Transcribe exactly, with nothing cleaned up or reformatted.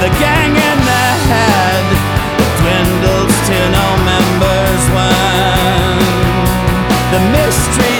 with a gang in their head dwindles to no members when the mystery